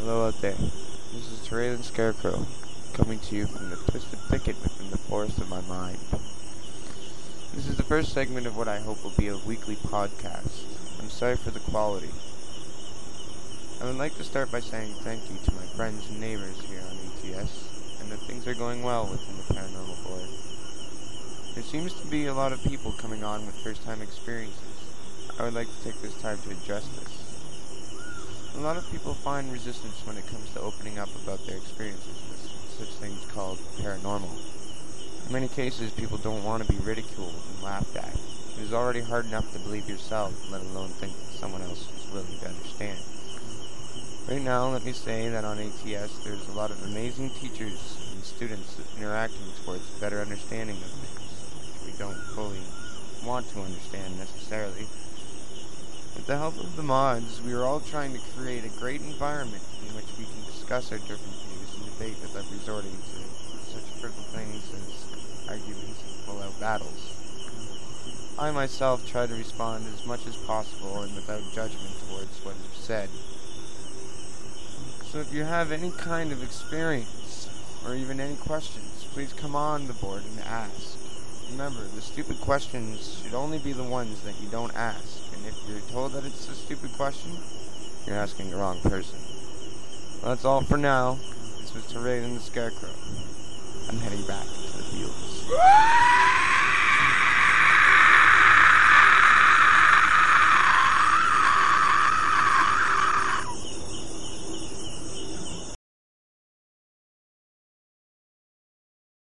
Hello out there. This is Terraylan Scarecrow, coming to you from the twisted thicket within the forest of my mind. This is the first segment of what I hope will be a weekly podcast. I'm sorry for the quality. I would like to start by saying thank you to my friends and neighbors here on ATS, and that things are going well within the paranormal board. There seems to be a lot of people coming on with first-time experiences. I would like to take this time to address this. A lot of people find resistance when it comes to opening up about their experiences with such things called paranormal. In many cases, people don't want to be ridiculed and laughed at. It is already hard enough to believe yourself, let alone think that someone else is willing to understand. Right now, let me say that on ATS, there's a lot of amazing teachers and students interacting towards better understanding of things, which we don't fully want to understand necessarily. With the help of the mods, we are all trying to create a great environment in which we can discuss our different views and debate without resorting to such frivolous things as arguments and full-out battles. I myself try to respond as much as possible and without judgment towards what is said. So if you have any kind of experience, or even any questions, please come on the board and ask. Remember, the stupid questions should only be the ones that you don't ask. And if you're told that it's a stupid question, you're asking the wrong person. Well, that's all for now. This was Terraylan the Scarecrow. I'm heading back to the fields.